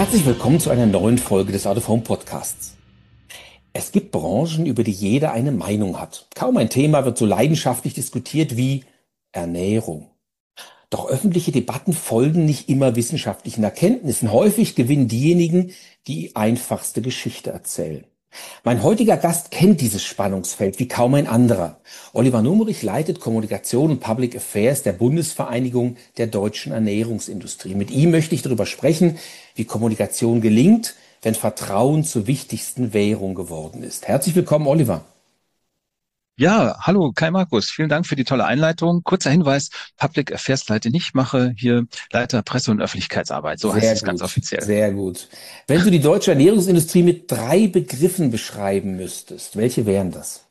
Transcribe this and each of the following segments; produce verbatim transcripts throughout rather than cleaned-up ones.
Herzlich willkommen zu einer neuen Folge des Out of Home Podcasts. Es gibt Branchen, über die jeder eine Meinung hat. Kaum ein Thema wird so leidenschaftlich diskutiert wie Ernährung. Doch öffentliche Debatten folgen nicht immer wissenschaftlichen Erkenntnissen. Häufig gewinnen diejenigen, die einfachste Geschichte erzählen. Mein heutiger Gast kennt dieses Spannungsfeld wie kaum ein anderer. Oliver Nummerich leitet Kommunikation und Public Affairs der Bundesvereinigung der deutschen Ernährungsindustrie. Mit ihm möchte ich darüber sprechen, wie Kommunikation gelingt, wenn Vertrauen zur wichtigsten Währung geworden ist. Herzlich willkommen, Oliver. Ja, hallo Kai Markus, vielen Dank für die tolle Einleitung. Kurzer Hinweis, Public Affairs leite nicht, mache hier Leiter Presse- und Öffentlichkeitsarbeit, so heißt Sehr es ganz gut, offiziell. sehr gut. Wenn du die deutsche Ernährungsindustrie mit drei Begriffen beschreiben müsstest, welche wären das?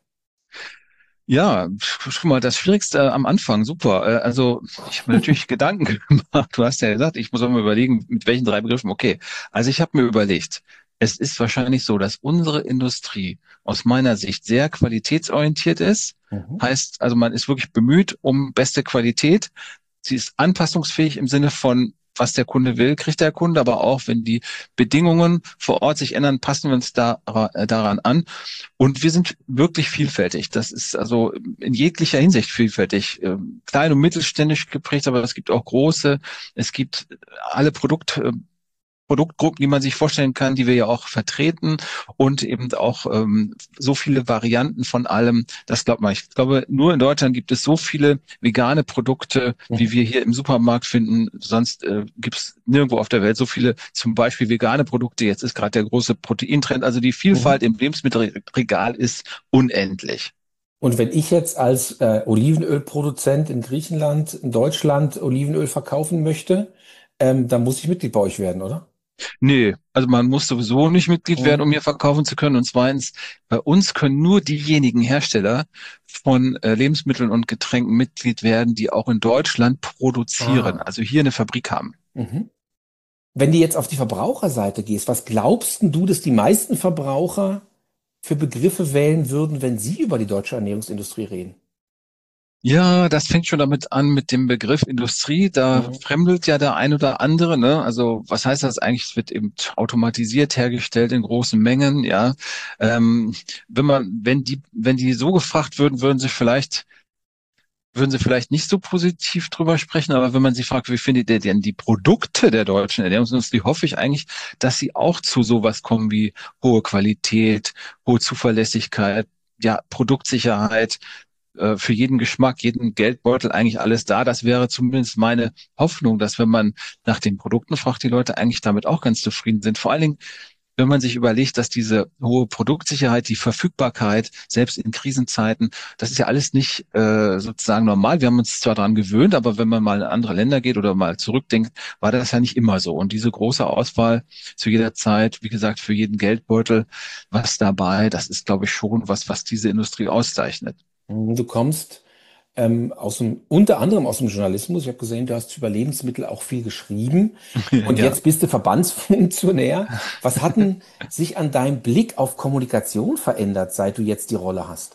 Ja, schon mal das Schwierigste am Anfang, super. Äh, Also ich habe mir natürlich Gedanken gemacht, du hast ja gesagt, ich muss auch mal überlegen, mit welchen drei Begriffen, okay. Also ich habe mir überlegt, es ist wahrscheinlich so, dass unsere Industrie aus meiner Sicht sehr qualitätsorientiert ist. Mhm. Heißt, also man ist wirklich bemüht um beste Qualität. Sie ist anpassungsfähig im Sinne von, was der Kunde will, kriegt der Kunde, aber auch, wenn die Bedingungen vor Ort sich ändern, passen wir uns da, äh, daran an. Und wir sind wirklich vielfältig. Das ist also in jeglicher Hinsicht vielfältig. Ähm, Klein und mittelständisch geprägt, aber es gibt auch große. Es gibt alle Produkt, äh, Produktgruppen, die man sich vorstellen kann, die wir ja auch vertreten und eben auch ähm, so viele Varianten von allem. Das glaubt man. Ich glaube, nur in Deutschland gibt es so viele vegane Produkte, wie wir hier im Supermarkt finden. Sonst äh, gibt es nirgendwo auf der Welt so viele, zum Beispiel vegane Produkte. Jetzt ist gerade der große Proteintrend. Also die Mhm. Vielfalt im Lebensmittelregal ist unendlich. Und wenn ich jetzt als äh, Olivenölproduzent in Griechenland, in Deutschland Olivenöl verkaufen möchte, ähm, dann muss ich Mitglied bei euch werden, oder? Nee, also man muss sowieso nicht Mitglied werden, Mhm. um hier verkaufen zu können. Und zweitens, bei uns können nur diejenigen Hersteller von äh, Lebensmitteln und Getränken Mitglied werden, die auch in Deutschland produzieren, Ah. also hier eine Fabrik haben. Mhm. Wenn du jetzt auf die Verbraucherseite gehst, was glaubst denn du, dass die meisten Verbraucher für Begriffe wählen würden, wenn sie über die deutsche Ernährungsindustrie reden? Ja, das fängt schon damit an mit dem Begriff Industrie. Da Mhm. fremdelt ja der ein oder andere, ne? Also was heißt das eigentlich? Es wird eben automatisiert hergestellt in großen Mengen, ja. Ähm, wenn man, wenn die, wenn die so gefragt würden, würden sie vielleicht würden Sie vielleicht nicht so positiv drüber sprechen, aber wenn man Sie fragt, wie findet ihr denn die Produkte der deutschen Ernährungsindustrie, hoffe ich eigentlich, dass sie auch zu sowas kommen wie hohe Qualität, hohe Zuverlässigkeit, ja, Produktsicherheit, äh, für jeden Geschmack, jeden Geldbeutel eigentlich alles da. Das wäre zumindest meine Hoffnung, dass wenn man nach den Produkten fragt, die Leute eigentlich damit auch ganz zufrieden sind. Vor allen Dingen, wenn man sich überlegt, dass diese hohe Produktsicherheit, die Verfügbarkeit, selbst in Krisenzeiten, das ist ja alles nicht äh, sozusagen normal. Wir haben uns zwar daran gewöhnt, aber wenn man mal in andere Länder geht oder mal zurückdenkt, war das ja nicht immer so. Und diese große Auswahl zu jeder Zeit, wie gesagt, für jeden Geldbeutel was dabei, das ist, glaube ich, schon was, was diese Industrie auszeichnet. Mhm. Du kommst ähm, aus dem, unter anderem aus dem Journalismus. Ich habe gesehen, du hast über Lebensmittel auch viel geschrieben und Ja. jetzt bist du Verbandsfunktionär. Was hat denn sich an deinem Blick auf Kommunikation verändert, seit du jetzt die Rolle hast?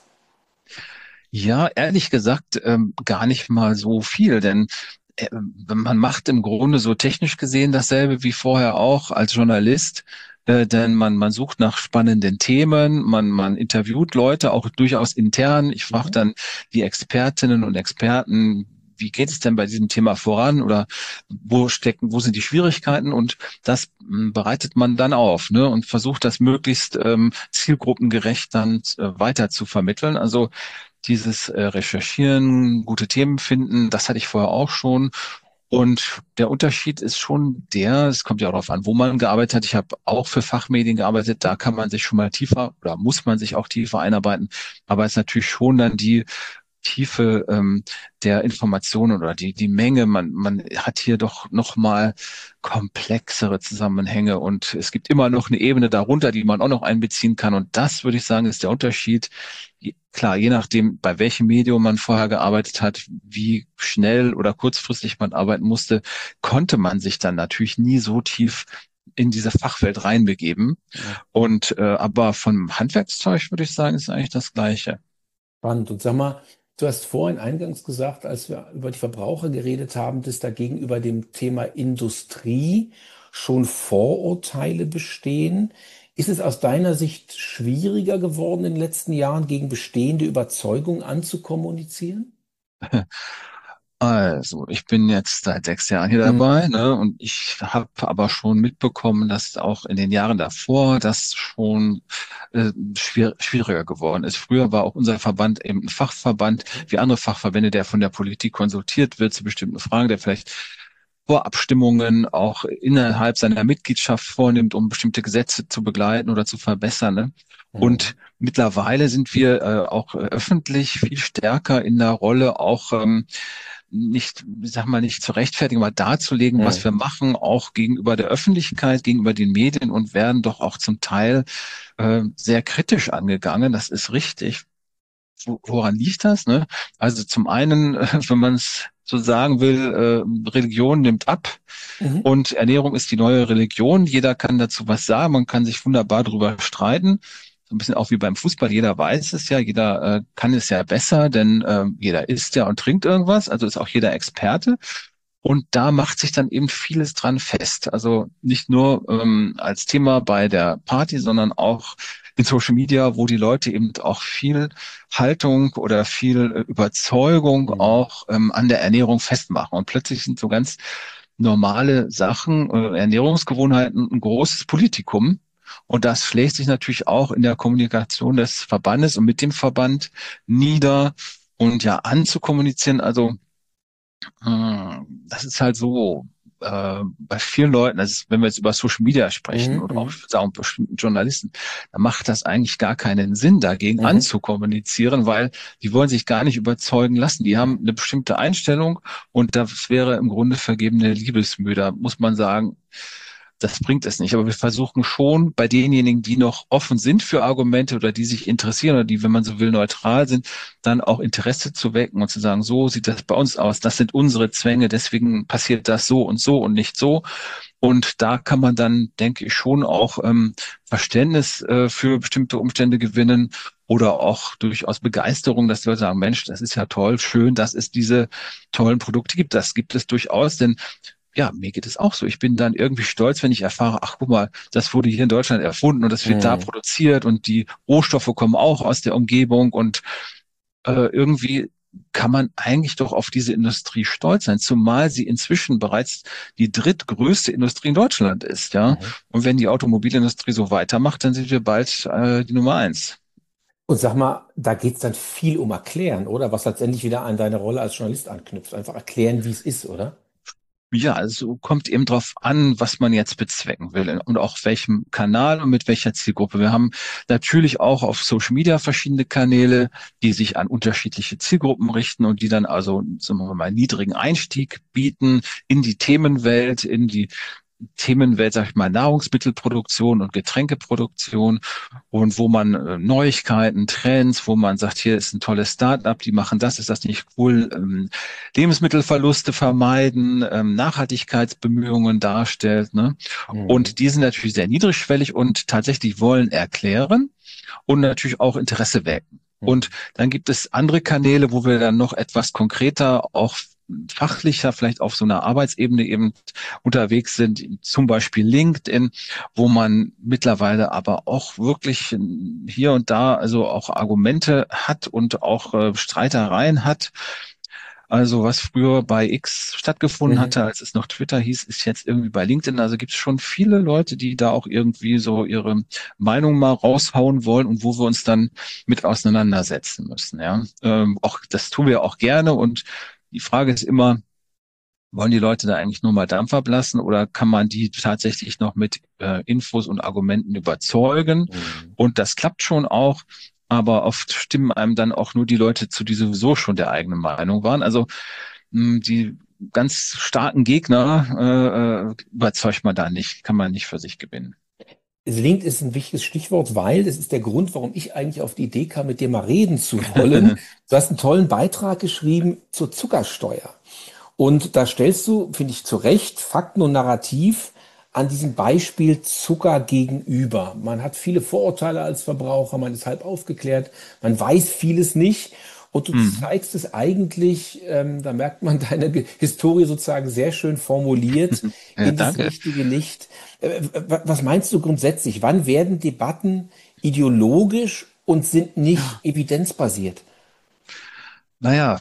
Ja, ehrlich gesagt, ähm, gar nicht mal so viel, denn äh, man macht im Grunde so technisch gesehen dasselbe wie vorher auch als Journalist, äh, denn man, man sucht nach spannenden Themen, man, man interviewt Leute auch durchaus intern. Ich frage Mhm. dann die Expertinnen und Experten, wie geht es denn bei diesem Thema voran oder wo stecken, wo sind die Schwierigkeiten und das mh, bereitet man dann auf, ne, und versucht das möglichst ähm, zielgruppengerecht dann äh, weiter zu vermitteln. Also dieses äh, Recherchieren, gute Themen finden, das hatte ich vorher auch schon. Und der Unterschied ist schon der, es kommt ja auch darauf an, wo man gearbeitet hat. Ich habe auch für Fachmedien gearbeitet, da kann man sich schon mal tiefer oder muss man sich auch tiefer einarbeiten. Aber es ist natürlich schon dann die Tiefe ähm, der Informationen oder die die Menge. Man man hat hier doch noch mal komplexere Zusammenhänge und es gibt immer noch eine Ebene darunter, die man auch noch einbeziehen kann. Und das würde ich sagen, ist der Unterschied. Je- Klar, je nachdem, bei welchem Medium man vorher gearbeitet hat, wie schnell oder kurzfristig man arbeiten musste, konnte man sich dann natürlich nie so tief in diese Fachwelt reinbegeben. Ja. Und äh, aber vom Handwerkszeug würde ich sagen, ist eigentlich das Gleiche. Spannend. Und sag mal, du hast vorhin eingangs gesagt, als wir über die Verbraucher geredet haben, dass da gegenüber dem Thema Industrie schon Vorurteile bestehen? Ist es aus deiner Sicht schwieriger geworden in den letzten Jahren, gegen bestehende Überzeugungen anzukommunizieren? Also, ich bin jetzt seit sechs Jahren hier Mhm. dabei, ne, und ich habe aber schon mitbekommen, dass auch in den Jahren davor das schon äh, schwier schwieriger geworden ist. Früher war auch unser Verband eben ein Fachverband, wie andere Fachverbände, der von der Politik konsultiert wird zu bestimmten Fragen, der vielleicht Vorabstimmungen auch innerhalb seiner Mitgliedschaft vornimmt, um bestimmte Gesetze zu begleiten oder zu verbessern, ne? Und Mhm. mittlerweile sind wir äh, auch äh, öffentlich viel stärker in der Rolle, auch ähm, nicht, ich sag mal, nicht zu rechtfertigen, aber darzulegen, was Mhm. wir machen, auch gegenüber der Öffentlichkeit, gegenüber den Medien und werden doch auch zum Teil äh, sehr kritisch angegangen. Das ist richtig. Wo- Woran liegt das, ne? Also zum einen, äh, wenn man es so sagen will, äh, Religion nimmt ab Mhm. und Ernährung ist die neue Religion. Jeder kann dazu was sagen, man kann sich wunderbar drüber streiten. So ein bisschen auch wie beim Fußball, jeder weiß es ja, jeder äh, kann es ja besser, denn äh, jeder isst ja und trinkt irgendwas, also ist auch jeder Experte. Und da macht sich dann eben vieles dran fest. Also nicht nur ähm, als Thema bei der Party, sondern auch in Social Media, wo die Leute eben auch viel Haltung oder viel äh, Überzeugung Mhm. auch ähm, an der Ernährung festmachen. Und plötzlich sind so ganz normale Sachen, äh, Ernährungsgewohnheiten ein großes Politikum. Und das schlägt sich natürlich auch in der Kommunikation des Verbandes und mit dem Verband nieder und ja anzukommunizieren. Also hm, das ist halt so, äh, bei vielen Leuten, das ist, wenn wir jetzt über Social Media sprechen Mhm. oder auch, Mhm. ich würde sagen, bestimmten Journalisten, da macht das eigentlich gar keinen Sinn, dagegen Mhm. anzukommunizieren, weil die wollen sich gar nicht überzeugen lassen. Die haben eine bestimmte Einstellung und das wäre im Grunde vergebene Liebesmüh. Da muss man sagen, das bringt es nicht. Aber wir versuchen schon bei denjenigen, die noch offen sind für Argumente oder die sich interessieren oder die, wenn man so will, neutral sind, dann auch Interesse zu wecken und zu sagen, so sieht das bei uns aus. Das sind unsere Zwänge. Deswegen passiert das so und so und nicht so. Und da kann man dann, denke ich, schon auch ähm, Verständnis äh, für bestimmte Umstände gewinnen oder auch durchaus Begeisterung, dass die Leute sagen, Mensch, das ist ja toll, schön, dass es diese tollen Produkte gibt. Das gibt es durchaus, denn ja, mir geht es auch so. Ich bin dann irgendwie stolz, wenn ich erfahre, ach guck mal, das wurde hier in Deutschland erfunden und das wird da Mhm. produziert und die Rohstoffe kommen auch aus der Umgebung und äh, irgendwie kann man eigentlich doch auf diese Industrie stolz sein, zumal sie inzwischen bereits die drittgrößte Industrie in Deutschland ist, ja. Mhm. Und wenn die Automobilindustrie so weitermacht, dann sind wir bald äh, die Nummer eins. Und sag mal, da geht es dann viel um Erklären, oder? Was letztendlich wieder an deine Rolle als Journalist anknüpft. Einfach erklären, wie es ist, oder? Ja, also kommt eben drauf an, was man jetzt bezwecken will und auch welchem Kanal und mit welcher Zielgruppe. Wir haben natürlich auch auf Social Media verschiedene Kanäle, die sich an unterschiedliche Zielgruppen richten und die dann also, sagen wir mal, niedrigen Einstieg bieten in die Themenwelt, in die Themenwelt, sag ich mal, Nahrungsmittelproduktion und Getränkeproduktion und wo man äh, Neuigkeiten, Trends, wo man sagt, hier ist ein tolles Start-up, die machen das, ist das nicht cool, ähm, Lebensmittelverluste vermeiden, ähm, Nachhaltigkeitsbemühungen darstellt, ne? Mhm. Und die sind natürlich sehr niedrigschwellig und tatsächlich wollen erklären und natürlich auch Interesse wecken. Und Mhm. dann gibt es andere Kanäle, wo wir dann noch etwas konkreter, auch fachlicher, vielleicht auf so einer Arbeitsebene eben unterwegs sind, zum Beispiel LinkedIn, wo man mittlerweile aber auch wirklich hier und da also auch Argumente hat und auch äh, Streitereien hat. Also was früher bei X stattgefunden Mhm. hatte, als es noch Twitter hieß, ist jetzt irgendwie bei LinkedIn. Also gibt es schon viele Leute, die da auch irgendwie so ihre Meinung mal raushauen wollen und wo wir uns dann mit auseinandersetzen müssen. Ja, ähm, auch das tun wir auch gerne. Und die Frage ist immer, wollen die Leute da eigentlich nur mal Dampf ablassen oder kann man die tatsächlich noch mit äh, Infos und Argumenten überzeugen? Mhm. Und das klappt schon auch, aber oft stimmen einem dann auch nur die Leute zu, die sowieso schon der eigenen Meinung waren. Also mh, die ganz starken Gegner äh, äh, überzeugt man da nicht, kann man nicht für sich gewinnen. Link ist ein wichtiges Stichwort, weil das ist der Grund, warum ich eigentlich auf die Idee kam, mit dir mal reden zu wollen. Du hast einen tollen Beitrag geschrieben zur Zuckersteuer. Und da stellst du, finde ich, zu Recht Fakten und Narrativ an diesem Beispiel Zucker gegenüber. Man hat viele Vorurteile als Verbraucher, man ist halb aufgeklärt, man weiß vieles nicht. Und du Mhm. zeigst es eigentlich, ähm, da merkt man deine Ge- Historie sozusagen sehr schön formuliert Ja, in das danke. richtige Licht. Äh, w- was meinst du grundsätzlich? Wann werden Debatten ideologisch und sind Ja. nicht evidenzbasiert? Naja,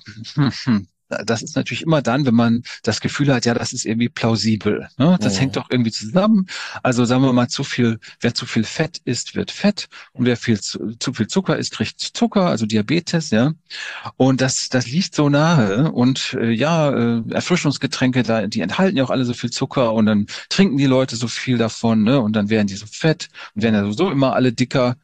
das ist natürlich immer dann, wenn man das Gefühl hat, ja, das ist irgendwie plausibel. Ne? Das hängt Mhm. doch irgendwie zusammen. Also sagen wir mal, zu viel, wer zu viel Fett isst, wird fett. Und wer viel zu, zu viel Zucker isst, kriegt Zucker, also Diabetes, ja. Und das, das liegt so nahe. Und äh, ja, äh, Erfrischungsgetränke, da, die enthalten ja auch alle so viel Zucker und dann trinken die Leute so viel davon, ne? Und dann werden die so fett und werden ja Mhm. sowieso immer alle dicker.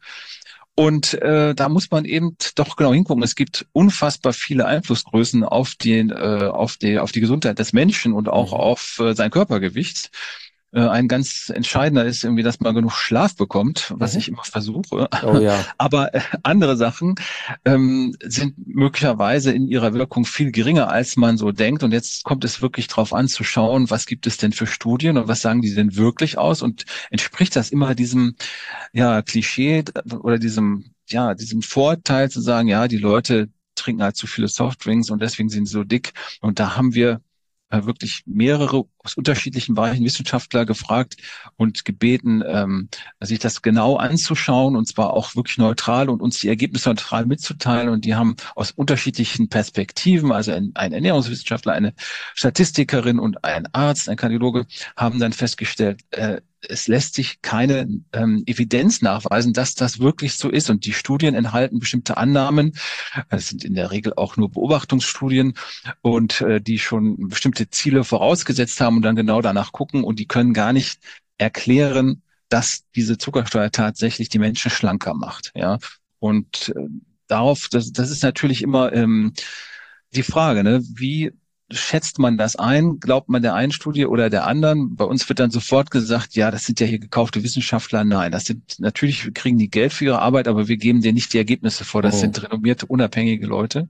Und äh, da muss man eben doch genau hingucken. Es gibt unfassbar viele Einflussgrößen auf den, äh, auf die, auf die Gesundheit des Menschen und auch Mhm. auf äh, sein Körpergewicht. Äh, ein ganz entscheidender ist irgendwie, dass man genug Schlaf bekommt, was ich Mhm. immer versuche. Oh ja. Aber äh, andere Sachen ähm, sind möglicherweise in ihrer Wirkung viel geringer, als man so denkt. Und jetzt kommt es wirklich darauf an zu schauen, was gibt es denn für Studien und was sagen die denn wirklich aus und entspricht das immer diesem ja, Klischee oder diesem, ja, diesem Vorteil zu sagen, ja, die Leute trinken halt zu viele Softdrinks und deswegen sind sie so dick. Und da haben wir äh, wirklich mehrere aus unterschiedlichen Bereichen Wissenschaftler gefragt und gebeten, ähm, sich das genau anzuschauen und zwar auch wirklich neutral und uns die Ergebnisse neutral mitzuteilen. Und die haben aus unterschiedlichen Perspektiven, also ein, ein Ernährungswissenschaftler, eine Statistikerin und ein Arzt, ein Kardiologe, haben dann festgestellt, äh, es lässt sich keine ähm, Evidenz nachweisen, dass das wirklich so ist. Und die Studien enthalten bestimmte Annahmen. Es sind in der Regel auch nur Beobachtungsstudien und äh, die schon bestimmte Ziele vorausgesetzt haben und dann genau danach gucken. Und die können gar nicht erklären, dass diese Zuckersteuer tatsächlich die Menschen schlanker macht. Ja. Und äh, darauf, das, das ist natürlich immer ähm, die Frage, ne? Wie schätzt man das ein? Glaubt man der einen Studie oder der anderen? Bei uns wird dann sofort gesagt, ja, das sind ja hier gekaufte Wissenschaftler. Nein, das sind natürlich kriegen die Geld für ihre Arbeit, aber wir geben dir nicht die Ergebnisse vor. Das Mhm. sind renommierte, unabhängige Leute.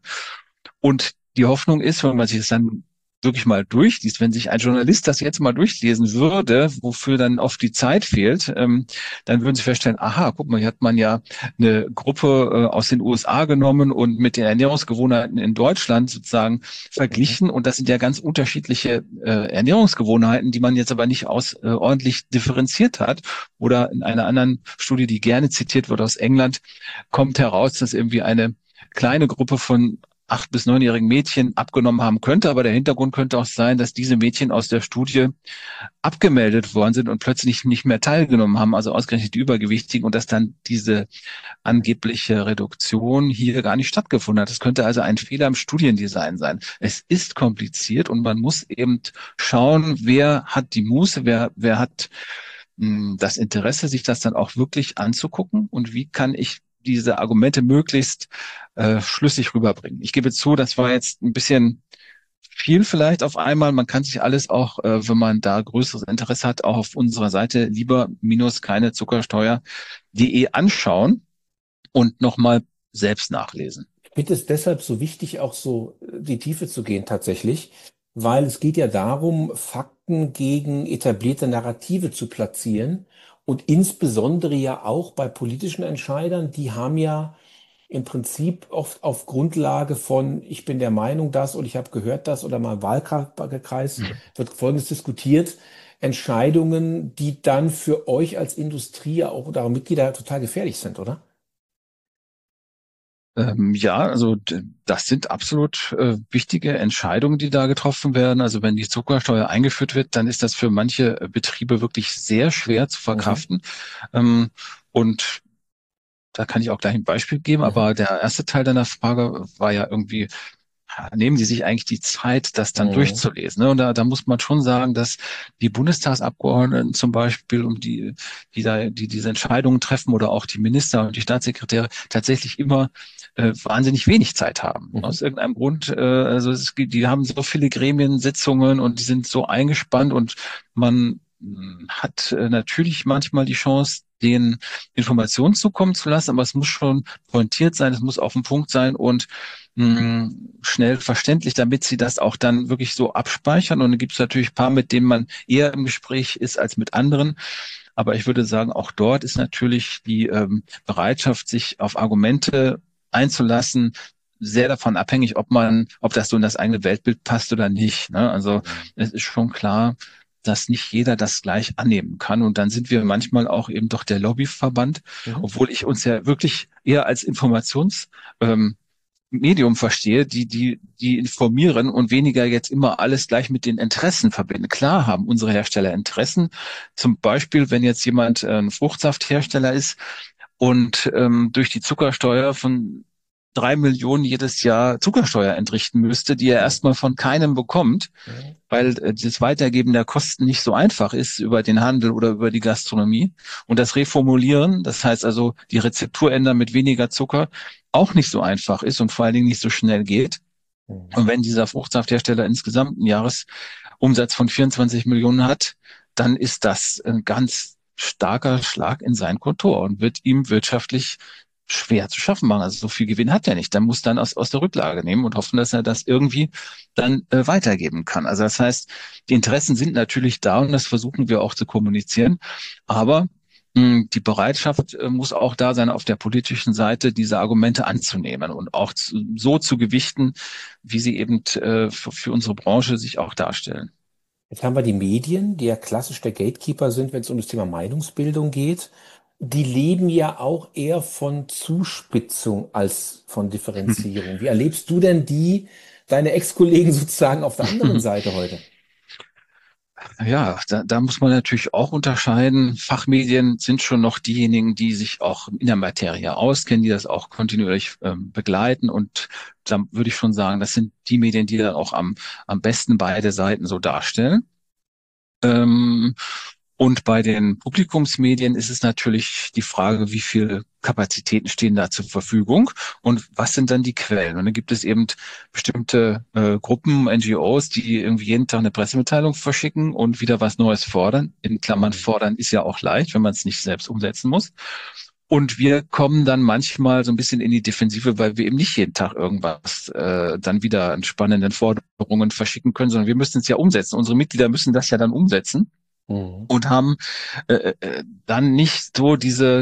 Und die Hoffnung ist, wenn man sich das dann wirklich mal durchliest, wenn sich ein Journalist das jetzt mal durchlesen würde, wofür dann oft die Zeit fehlt, ähm, dann würden sie feststellen, aha, guck mal, hier hat man ja eine Gruppe äh, aus den U S A genommen und mit den Ernährungsgewohnheiten in Deutschland sozusagen Mhm. verglichen. Und das sind ja ganz unterschiedliche äh, Ernährungsgewohnheiten, die man jetzt aber nicht aus äh, ordentlich differenziert hat. Oder in einer anderen Studie, die gerne zitiert wird aus England, kommt heraus, dass irgendwie eine kleine Gruppe von acht- bis neunjährigen Mädchen abgenommen haben könnte. Aber der Hintergrund könnte auch sein, dass diese Mädchen aus der Studie abgemeldet worden sind und plötzlich nicht mehr teilgenommen haben, also ausgerechnet die Übergewichtigen, und dass dann diese angebliche Reduktion hier gar nicht stattgefunden hat. Es könnte also ein Fehler im Studiendesign sein. Es ist kompliziert und man muss eben schauen, wer hat die Muße, wer, wer hat mh, das Interesse, sich das dann auch wirklich anzugucken und wie kann ich diese Argumente möglichst äh, schlüssig rüberbringen. Ich gebe zu, das war jetzt ein bisschen viel vielleicht auf einmal. Man kann sich alles auch, äh, wenn man da größeres Interesse hat, auch auf unserer Seite lieber minus keine Zuckersteuer punkt de anschauen und nochmal selbst nachlesen. Ich finde es deshalb so wichtig, auch so äh, die Tiefe zu gehen tatsächlich, weil es geht ja darum, Fakten gegen etablierte Narrative zu platzieren und insbesondere ja auch bei politischen Entscheidern, die haben ja im Prinzip oft auf Grundlage von, ich bin der Meinung das und ich habe gehört das oder mal im Wahlkreis wird Folgendes diskutiert, Entscheidungen, die dann für euch als Industrie ja auch oder Mitglieder total gefährlich sind, oder? Ähm, ja, also d- das sind absolut äh, wichtige Entscheidungen, die da getroffen werden. Also wenn die Zuckersteuer eingeführt wird, dann ist das für manche äh, Betriebe wirklich sehr schwer zu Mhm. verkraften. Ähm, und da kann ich auch gleich ein Beispiel geben, Mhm. aber der erste Teil deiner Frage war ja irgendwie, ja, nehmen die sich eigentlich die Zeit, das dann Mhm. durchzulesen? Ne? Und da, da muss man schon sagen, dass die Bundestagsabgeordneten zum Beispiel, um die, die da, die diese Entscheidungen treffen oder auch die Minister und die Staatssekretäre tatsächlich immer äh, wahnsinnig wenig Zeit haben. Mhm. Aus irgendeinem Grund, äh, also es gibt, die haben so viele Gremiensitzungen und die sind so eingespannt und man mh, hat äh, natürlich manchmal die Chance, den Informationen zukommen zu lassen, aber es muss schon pointiert sein, es muss auf den Punkt sein und mh, schnell verständlich, damit sie das auch dann wirklich so abspeichern. Und dann gibt es natürlich ein paar, mit denen man eher im Gespräch ist als mit anderen. Aber ich würde sagen, auch dort ist natürlich die ähm, Bereitschaft, sich auf Argumente einzulassen, sehr davon abhängig, ob man, ob das so in das eigene Weltbild passt oder nicht. Ne? Also Mhm. es ist schon klar, dass nicht jeder das gleich annehmen kann. Und dann sind wir manchmal auch eben doch der Lobbyverband, Mhm. obwohl ich uns ja wirklich eher als Informations ähm, Medium verstehe, die, die, die informieren und weniger jetzt immer alles gleich mit den Interessen verbinden. Klar haben unsere Hersteller Interessen. Zum Beispiel, wenn jetzt jemand äh, ein Fruchtsafthersteller ist und ähm, durch die Zuckersteuer von drei Millionen jedes Jahr Zuckersteuer entrichten müsste, die er Mhm. erstmal von keinem bekommt, Mhm. weil äh, das Weitergeben der Kosten nicht so einfach ist über den Handel oder über die Gastronomie. Und das Reformulieren, das heißt also die Rezeptur ändern mit weniger Zucker, auch nicht so einfach ist und vor allen Dingen nicht so schnell geht. Mhm. Und wenn dieser Fruchtsafthersteller insgesamt einen Jahresumsatz von vierundzwanzig Millionen hat, dann ist das ein ganz starker Schlag in sein Kontor und wird ihm wirtschaftlich schwer zu schaffen machen. Also so viel Gewinn hat er nicht. Der muss dann aus, aus der Rücklage nehmen und hoffen, dass er das irgendwie dann äh, weitergeben kann. Also das heißt, die Interessen sind natürlich da und das versuchen wir auch zu kommunizieren. Aber mh, die Bereitschaft äh, muss auch da sein, auf der politischen Seite diese Argumente anzunehmen und auch zu, so zu gewichten, wie sie eben äh, für, für unsere Branche sich auch darstellen. Jetzt haben wir die Medien, die ja klassisch der Gatekeeper sind, wenn es um das Thema Meinungsbildung geht. Die leben ja auch eher von Zuspitzung als von Differenzierung. Wie erlebst du denn die, deine Ex-Kollegen sozusagen auf der anderen Seite heute? Ja, da, da muss man natürlich auch unterscheiden. Fachmedien sind schon noch diejenigen, die sich auch in der Materie auskennen, die das auch kontinuierlich ähm, begleiten. Und da würde ich schon sagen, das sind die Medien, die dann auch am, am besten beide Seiten so darstellen. Ähm, und bei den Publikumsmedien ist es natürlich die Frage, wie viele Kapazitäten stehen da zur Verfügung und was sind dann die Quellen? Und dann gibt es eben bestimmte äh, Gruppen, N G Os, die irgendwie jeden Tag eine Pressemitteilung verschicken und wieder was Neues fordern. In Klammern Mhm. fordern ist ja auch leicht, wenn man es nicht selbst umsetzen muss. Und wir kommen dann manchmal so ein bisschen in die Defensive, weil wir eben nicht jeden Tag irgendwas äh, dann wieder an spannenden Forderungen verschicken können, sondern wir müssen es ja umsetzen. Unsere Mitglieder müssen das ja dann umsetzen Mhm. und haben äh, äh, dann nicht so diese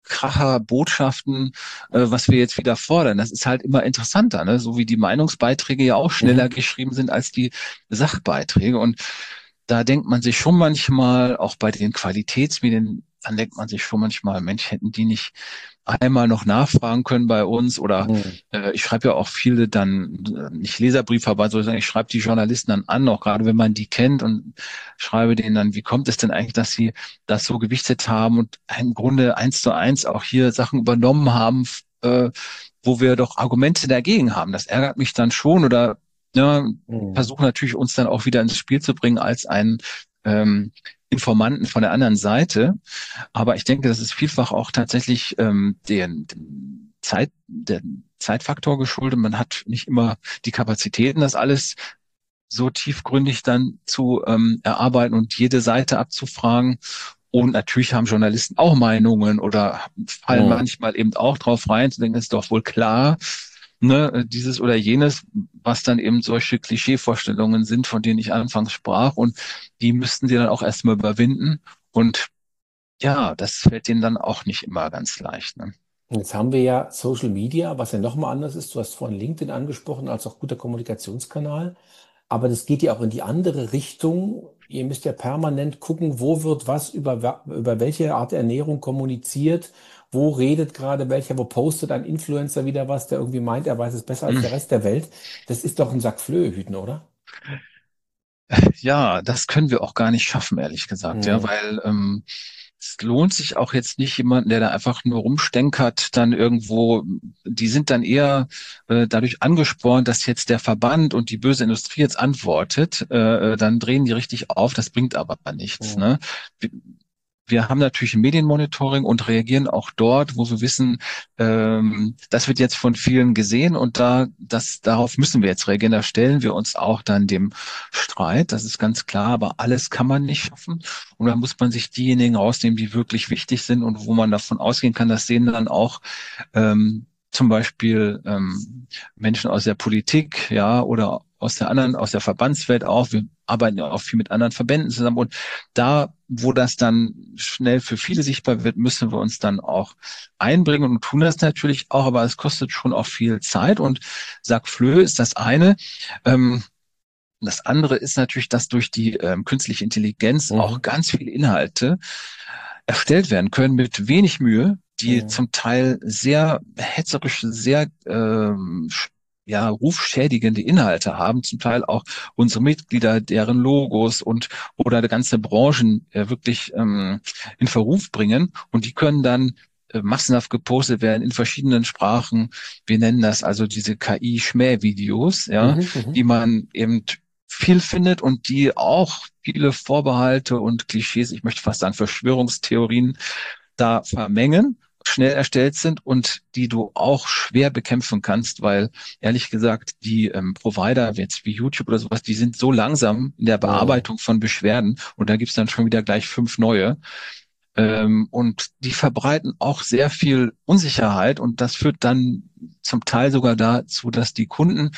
Kracher-Botschaften, äh, was wir jetzt wieder fordern. Das ist halt immer interessanter, ne? So wie die Meinungsbeiträge ja auch schneller Mhm. geschrieben sind als die Sachbeiträge. Und da denkt man sich schon manchmal, auch bei den Qualitätsmedien, dann denkt man sich schon manchmal, Mensch, hätten die nicht einmal noch nachfragen können bei uns oder Mhm. äh, ich schreibe ja auch viele dann, äh, nicht Leserbriefe, aber sozusagen, ich schreibe die Journalisten dann an, auch gerade wenn man die kennt und schreibe denen dann, wie kommt es denn eigentlich, dass sie das so gewichtet haben und im Grunde eins zu eins auch hier Sachen übernommen haben, äh, wo wir doch Argumente dagegen haben. Das ärgert mich dann schon oder ja, Mhm. versuchen natürlich uns dann auch wieder ins Spiel zu bringen als einen ähm, Informanten von der anderen Seite. Aber ich denke, das ist vielfach auch tatsächlich ähm, den, den Zeit, der Zeitfaktor geschuldet. Man hat nicht immer die Kapazitäten, das alles so tiefgründig dann zu ähm, erarbeiten und jede Seite abzufragen. Und natürlich haben Journalisten auch Meinungen oder fallen Mhm. manchmal eben auch drauf rein, zu denken, ist doch wohl klar, ne, dieses oder jenes, was dann eben solche Klischeevorstellungen sind, von denen ich anfangs sprach. Und die müssten sie dann auch erstmal überwinden. Und ja, das fällt denen dann auch nicht immer ganz leicht. Ne? Und jetzt haben wir ja Social Media, was ja nochmal anders ist. Du hast vorhin LinkedIn angesprochen, als auch guter Kommunikationskanal. Aber das geht ja auch in die andere Richtung. Ihr müsst ja permanent gucken, wo wird was über, wa- über welche Art Ernährung kommuniziert, wo redet gerade welcher, wo postet ein Influencer wieder was, der irgendwie meint, er weiß es besser als der Rest der Welt. Das ist doch ein Sack Flöhe hüten, oder? Ja, das können wir auch gar nicht schaffen, ehrlich gesagt, ja, Mhm. weil ähm, es lohnt sich auch jetzt nicht jemanden, der da einfach nur rumstenkert, dann irgendwo, die sind dann eher äh, dadurch angespornt, dass jetzt der Verband und die böse Industrie jetzt antwortet, äh, äh, dann drehen die richtig auf, das bringt aber nichts, Mhm. ne? Wir, wir haben natürlich ein Medienmonitoring und reagieren auch dort, wo wir wissen, ähm, das wird jetzt von vielen gesehen und da, das, darauf müssen wir jetzt reagieren. Da stellen wir uns auch dann dem Streit, das ist ganz klar, aber alles kann man nicht schaffen. Und da muss man sich diejenigen rausnehmen, die wirklich wichtig sind und wo man davon ausgehen kann, dass denen dann auch ähm, zum Beispiel ähm, Menschen aus der Politik, ja, oder aus der anderen, aus der Verbandswelt auch. Wir arbeiten ja auch viel mit anderen Verbänden zusammen und da wo das dann schnell für viele sichtbar wird, müssen wir uns dann auch einbringen und tun das natürlich auch, aber es kostet schon auch viel Zeit und Sac Fleur ist das eine. Ähm, das andere ist natürlich, dass durch die ähm, künstliche Intelligenz auch Mhm. ganz viele Inhalte erstellt werden können mit wenig Mühe, die Mhm. zum Teil sehr hetzerische, sehr ähm, sch- ja, rufschädigende Inhalte haben, zum Teil auch unsere Mitglieder, deren Logos und oder ganze Branchen äh, wirklich ähm, in Verruf bringen. Und die können dann äh, massenhaft gepostet werden in verschiedenen Sprachen. Wir nennen das also diese K I-Schmähvideos, ja, Mhm. Mhm. die man eben viel findet und die auch viele Vorbehalte und Klischees, ich möchte fast sagen Verschwörungstheorien, da vermengen, schnell erstellt sind und die du auch schwer bekämpfen kannst, weil ehrlich gesagt die ähm, Provider jetzt wie YouTube oder sowas, die sind so langsam in der Mhm. Bearbeitung von Beschwerden und da gibt's dann schon wieder gleich fünf neue. Ähm, und die verbreiten auch sehr viel Unsicherheit und das führt dann zum Teil sogar dazu, dass die Kunden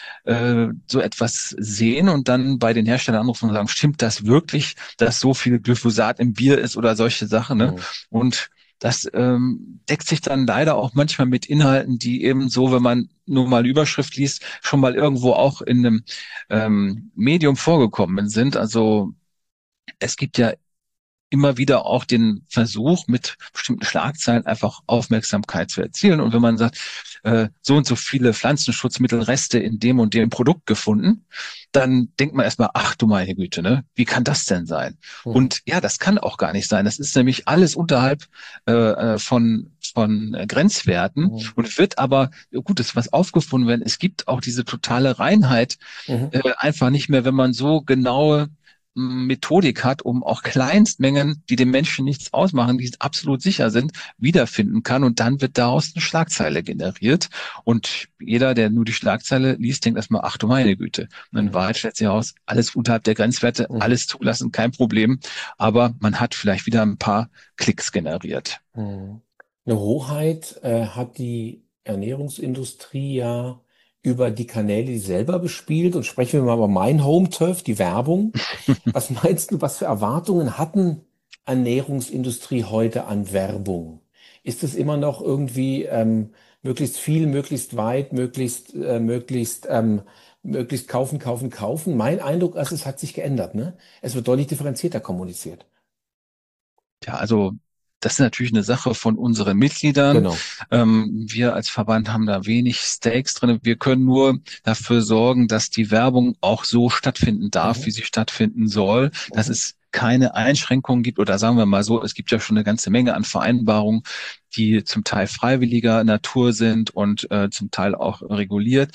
äh, so etwas sehen und dann bei den Herstellern anrufen und sagen, stimmt das wirklich, dass so viel Glyphosat im Bier ist oder solche Sachen, ne? Mhm. Und das ähm, deckt sich dann leider auch manchmal mit Inhalten, die eben so, wenn man nur mal Überschrift liest, schon mal irgendwo auch in einem ähm, Medium vorgekommen sind. Also es gibt ja immer wieder auch den Versuch, mit bestimmten Schlagzeilen einfach Aufmerksamkeit zu erzielen. Und wenn man sagt, äh, so und so viele Pflanzenschutzmittelreste in dem und dem Produkt gefunden, dann denkt man erstmal, ach du meine Güte, ne? Wie kann das denn sein? Mhm. Und ja, das kann auch gar nicht sein. Das ist nämlich alles unterhalb äh, äh, von von äh, Grenzwerten Mhm. und wird aber, gut, ist was aufgefunden werden. Es gibt auch diese totale Reinheit Mhm. äh, einfach nicht mehr, wenn man so genaue Methodik hat, um auch Kleinstmengen, die dem Menschen nichts ausmachen, die absolut sicher sind, wiederfinden kann. Und dann wird daraus eine Schlagzeile generiert. Und jeder, der nur die Schlagzeile liest, denkt erstmal, ach du meine Güte. Und in Mhm. Wahrheit stellt sich heraus, alles unterhalb der Grenzwerte, Mhm. alles zulassen, kein Problem. Aber man hat vielleicht wieder ein paar Klicks generiert. Mhm. Eine Hoheit äh, hat die Ernährungsindustrie ja über die Kanäle, die sie selber bespielt. Und sprechen wir mal über mein Home-Turf, die Werbung. Was meinst du, was für Erwartungen hatten Ernährungsindustrie heute an Werbung? Ist es immer noch irgendwie ähm, möglichst viel, möglichst weit, möglichst, äh, möglichst, ähm, möglichst kaufen, kaufen, kaufen? Mein Eindruck ist, es hat sich geändert, ne? Es wird deutlich differenzierter kommuniziert. Ja, also das ist natürlich eine Sache von unseren Mitgliedern. Genau. Ähm, wir als Verband haben da wenig Stakes drin. Wir können nur dafür sorgen, dass die Werbung auch so stattfinden darf, wie Mhm. sie stattfinden soll, dass Mhm. es keine Einschränkungen gibt oder sagen wir mal so, es gibt ja schon eine ganze Menge an Vereinbarungen, die zum Teil freiwilliger Natur sind und äh, zum Teil auch reguliert.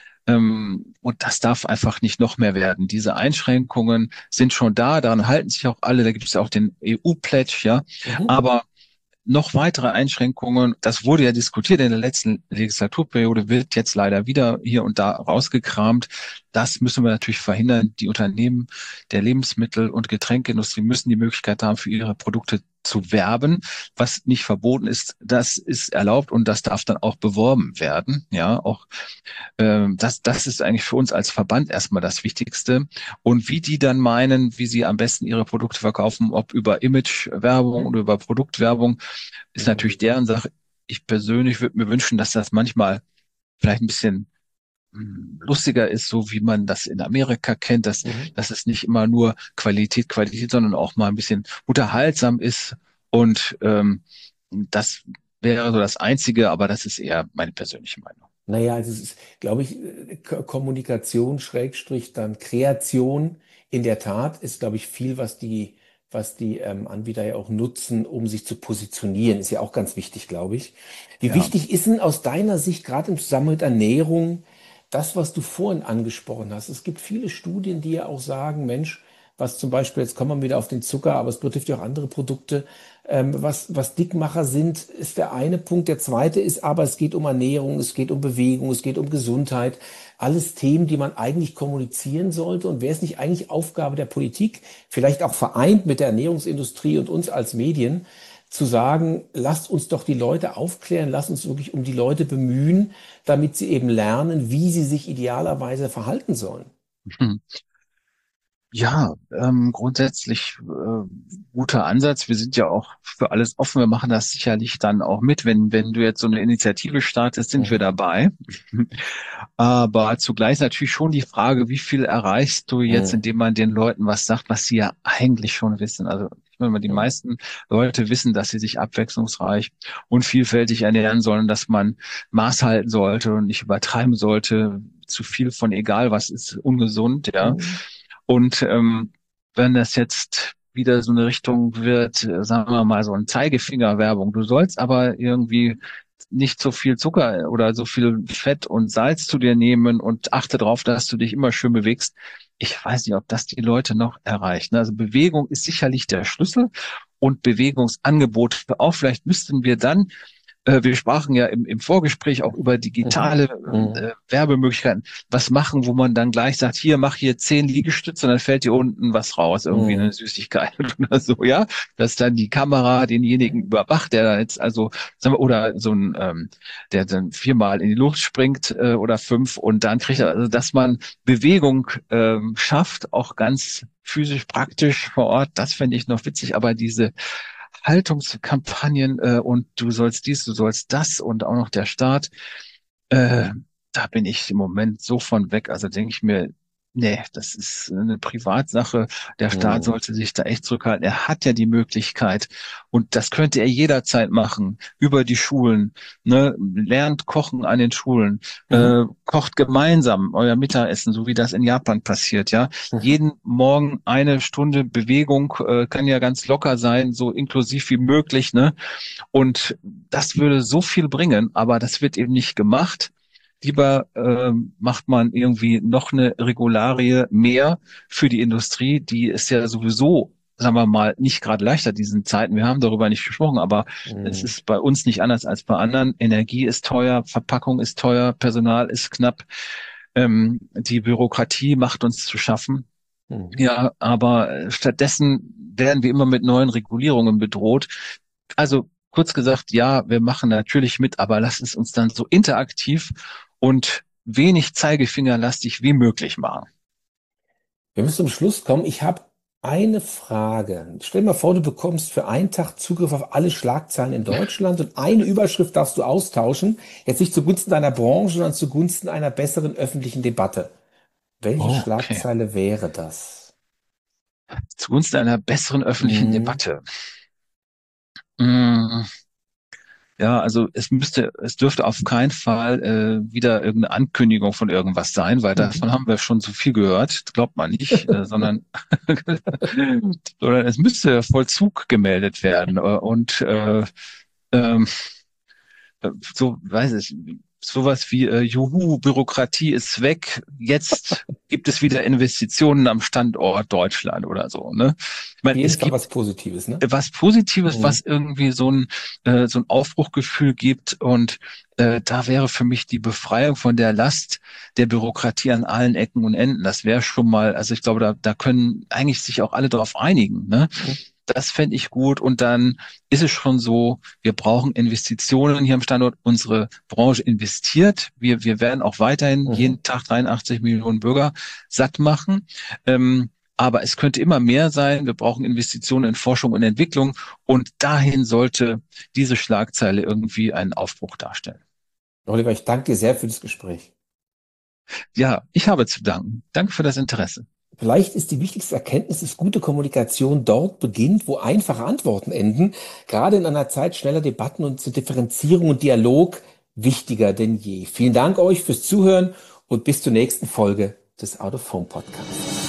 Ähm, und das darf einfach nicht noch mehr werden. Diese Einschränkungen sind schon da, daran halten sich auch alle. Da gibt es ja auch den E U-Pledge, ja. Mhm. Aber noch weitere Einschränkungen, das wurde ja diskutiert in der letzten Legislaturperiode, wird jetzt leider wieder hier und da rausgekramt. Das müssen wir natürlich verhindern. Die Unternehmen der Lebensmittel- und Getränkeindustrie müssen die Möglichkeit haben, für ihre Produkte zu werben. Was nicht verboten ist, das ist erlaubt und das darf dann auch beworben werden. Ja, auch ähm, das, das ist eigentlich für uns als Verband erstmal das Wichtigste. Und wie die dann meinen, wie sie am besten ihre Produkte verkaufen, ob über Image-Werbung Mhm. oder über Produktwerbung, ist natürlich Mhm. deren Sache. Ich persönlich würde mir wünschen, dass das manchmal vielleicht ein bisschen hm, lustiger ist, so wie man das in Amerika kennt, dass, Mhm. dass es nicht immer nur Qualität, Qualität, sondern auch mal ein bisschen unterhaltsam ist. Und ähm, das wäre so das Einzige, aber das ist eher meine persönliche Meinung. Naja, also es ist, glaube ich, äh, K- Kommunikation, Schrägstrich, dann Kreation. In der Tat ist, glaube ich, viel, was die, was die ähm, Anbieter ja auch nutzen, um sich zu positionieren, ist ja auch ganz wichtig, glaube ich. Wie Ja. wichtig ist denn aus deiner Sicht, gerade im Zusammenhang mit Ernährung, das, was du vorhin angesprochen hast? Es gibt viele Studien, die ja auch sagen, Mensch, was zum Beispiel, jetzt kommen wir wieder auf den Zucker, aber es betrifft ja auch andere Produkte, ähm, was, was Dickmacher sind, ist der eine Punkt. Der zweite ist aber, es geht um Ernährung, es geht um Bewegung, es geht um Gesundheit. Alles Themen, die man eigentlich kommunizieren sollte. Und wäre es nicht eigentlich Aufgabe der Politik, vielleicht auch vereint mit der Ernährungsindustrie und uns als Medien, zu sagen, lasst uns doch die Leute aufklären, lasst uns wirklich um die Leute bemühen, damit sie eben lernen, wie sie sich idealerweise verhalten sollen. Ja, ähm, grundsätzlich äh, guter Ansatz. Wir sind ja auch für alles offen. Wir machen das sicherlich dann auch mit. Wenn, wenn du jetzt so eine Initiative startest, sind wir Mhm. dabei. Aber zugleich natürlich schon die Frage, wie viel erreichst du jetzt, Mhm. indem man den Leuten was sagt, was sie ja eigentlich schon wissen. Also ich meine, die Mhm. meisten Leute wissen, dass sie sich abwechslungsreich und vielfältig ernähren sollen, dass man Maß halten sollte und nicht übertreiben sollte. Zu viel von egal was ist ungesund, ja. Mhm. Und ähm, wenn das jetzt wieder so eine Richtung wird, äh, sagen wir mal so ein Zeigefinger-Werbung, du sollst aber irgendwie nicht so viel Zucker oder so viel Fett und Salz zu dir nehmen und achte darauf, dass du dich immer schön bewegst. Ich weiß nicht, ob das die Leute noch erreicht. Also Bewegung ist sicherlich der Schlüssel und Bewegungsangebote auch. Vielleicht müssten wir dann äh, wir sprachen ja im, im Vorgespräch auch über Mhm. digitale Mhm. äh, Werbemöglichkeiten. Was machen, wo man dann gleich sagt, hier, mach hier zehn Liegestütze und dann fällt dir unten was raus, irgendwie eine Mhm. Süßigkeit oder so, ja? Dass dann die Kamera denjenigen überwacht, der da jetzt also, sagen wir, oder so ein, ähm, der dann viermal in die Luft springt äh, oder fünf und dann kriegt er, also dass man Bewegung ähm, schafft, auch ganz physisch praktisch vor Ort, das fände ich noch witzig, aber diese Haltungskampagnen äh, und du sollst dies, du sollst das und auch noch der Staat, äh, da bin ich im Moment so von weg. Also denke ich mir, nee, das ist eine Privatsache. Der Staat Mhm. sollte sich da echt zurückhalten. Er hat ja die Möglichkeit und das könnte er jederzeit machen über die Schulen. Ne? Lernt kochen an den Schulen, Mhm. äh, kocht gemeinsam euer Mittagessen, so wie das in Japan passiert. Ja, Mhm. jeden Morgen eine Stunde Bewegung äh, kann ja ganz locker sein, so inklusiv wie möglich. Ne? Und das würde so viel bringen, aber das wird eben nicht gemacht. Lieber ähm, macht man irgendwie noch eine Regularie mehr für die Industrie, die ist ja sowieso, sagen wir mal, nicht gerade leichter diesen Zeiten. Wir haben darüber nicht gesprochen, aber es Mhm. ist bei uns nicht anders als bei anderen. Energie ist teuer, Verpackung ist teuer, Personal ist knapp. Ähm, die Bürokratie macht uns zu schaffen. Mhm. Ja, aber äh, stattdessen werden wir immer mit neuen Regulierungen bedroht. Also kurz gesagt, ja, wir machen natürlich mit, aber lass es uns dann so interaktiv und wenig Zeigefingerlastig wie möglich machen. Wir müssen zum Schluss kommen. Ich habe eine Frage. Stell dir mal vor, du bekommst für einen Tag Zugriff auf alle Schlagzeilen in Deutschland und eine Überschrift darfst du austauschen. Jetzt nicht zugunsten deiner Branche, sondern zugunsten einer besseren öffentlichen Debatte. Welche Oh, okay. Schlagzeile wäre das? Zugunsten einer besseren öffentlichen Mhm. Debatte. Mm, ja, also es müsste, es dürfte auf keinen Fall äh, wieder irgendeine Ankündigung von irgendwas sein, weil Mhm. davon haben wir schon so viel gehört, glaubt man nicht, äh, sondern, sondern es müsste Vollzug gemeldet werden. Äh, und äh, ähm, äh, so, weiß ich, sowas wie äh, Juhu, Bürokratie ist weg, jetzt gibt es wieder Investitionen am Standort Deutschland oder so, ne? Ich Auf meine, jeden es Fall was gibt Positives, ne? was Positives, was Mhm. irgendwie so ein, äh, so ein Aufbruchgefühl gibt. Und äh, da wäre für mich die Befreiung von der Last der Bürokratie an allen Ecken und Enden. Das wäre schon mal, also ich glaube, da, da können eigentlich sich auch alle darauf einigen. Ne? Mhm. Das fände ich gut. Und dann ist es schon so, wir brauchen Investitionen hier am Standort. Unsere Branche investiert. Wir, wir werden auch weiterhin Mhm. jeden Tag dreiundachtzig Millionen Bürger satt machen. Ähm, aber es könnte immer mehr sein. Wir brauchen Investitionen in Forschung und Entwicklung. Und dahin sollte diese Schlagzeile irgendwie einen Aufbruch darstellen. Oliver, ich danke dir sehr für das Gespräch. Ja, ich habe zu danken. Danke für das Interesse. Vielleicht ist die wichtigste Erkenntnis, dass gute Kommunikation dort beginnt, wo einfache Antworten enden. Gerade in einer Zeit schneller Debatten und zur Differenzierung und Dialog wichtiger denn je. Vielen Dank euch fürs Zuhören und bis zur nächsten Folge des Out of Home Podcasts.